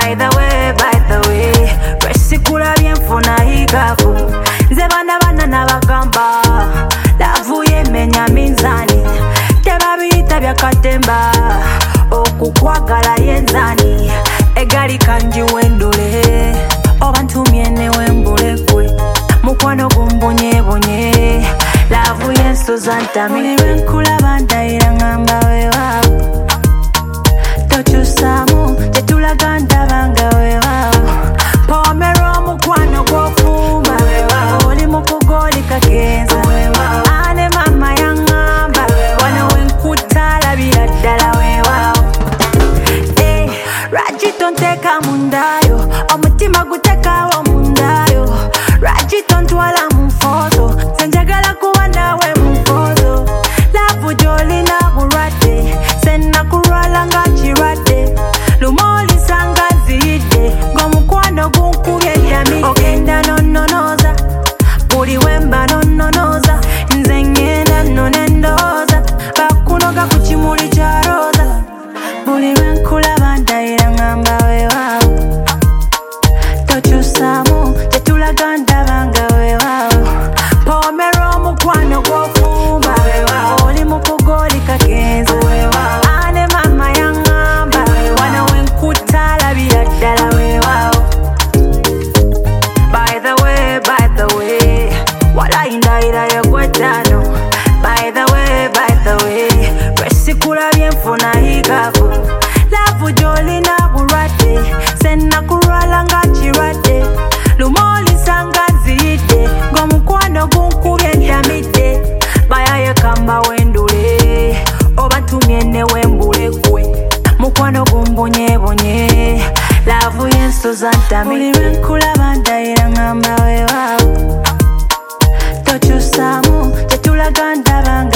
By the way, resikula bienfuna hikafu. Nze bana nabagamba, lavu yemenya minzani. Tebabiyita byakatemba, okukwagala yenzani. Egali kanji wendule, oba ntumye ne wembulekwe. Mukwano gumbonye, lavu yensoza ntami. Nkulaba ndayira ngamba weewaawo. Tokyusamu, tetulaga ndabanga weewaawo. Pomera omukwano gw'ofumba weewaawo. Oli mu kugoli kagenza weewaawo. Ane mama yaŋŋamba wano wenkuta labira ddala weewaawo. Lwaki tonteeka mundayo, omutima gutekawo mundayo. Lwaki tontwala mu nfoozo, nze njagala kuba naawe mu nfoozo. Laavu gy'olina bulwadde, se nakulwala nga kirwadde. Lumolisa nga nziyidde, ng'omukwano gunkubye eddami. Ogenda nonnonooza, buli wemba nonnonooza. Nze ngenda nno ne ndowooza, bakunoga ku kimuli kya rooza. Buli lwe nkulaba ndayira ngamba weewaawo. Tokyusaamu, tetulaga ndabanga weewaawo. Pomera omukwano gw'ofumba weewaawo. Oli mu kugoli kagenza weewaawo. Ane mama yaŋŋamba wano wenkuta labira ddala weewaawo. By the way, walayi ndayira yegweddano. By the way, resikula byenfuna hikafu. Laavu gy'olina bulwadde, se nakulwala nga kirwadde. Lumolisa nga nziyidde, ng'omukwano gunkubye ndamidde. Bayaye kamba wendule, oba ntumye ne wembulekwe. Mukwano gumbonye, laavu yensoza ntami. Buli lwe nkulaba ndayira ngamba weewaawo. Tokyusaamu, tetulaga ndabanga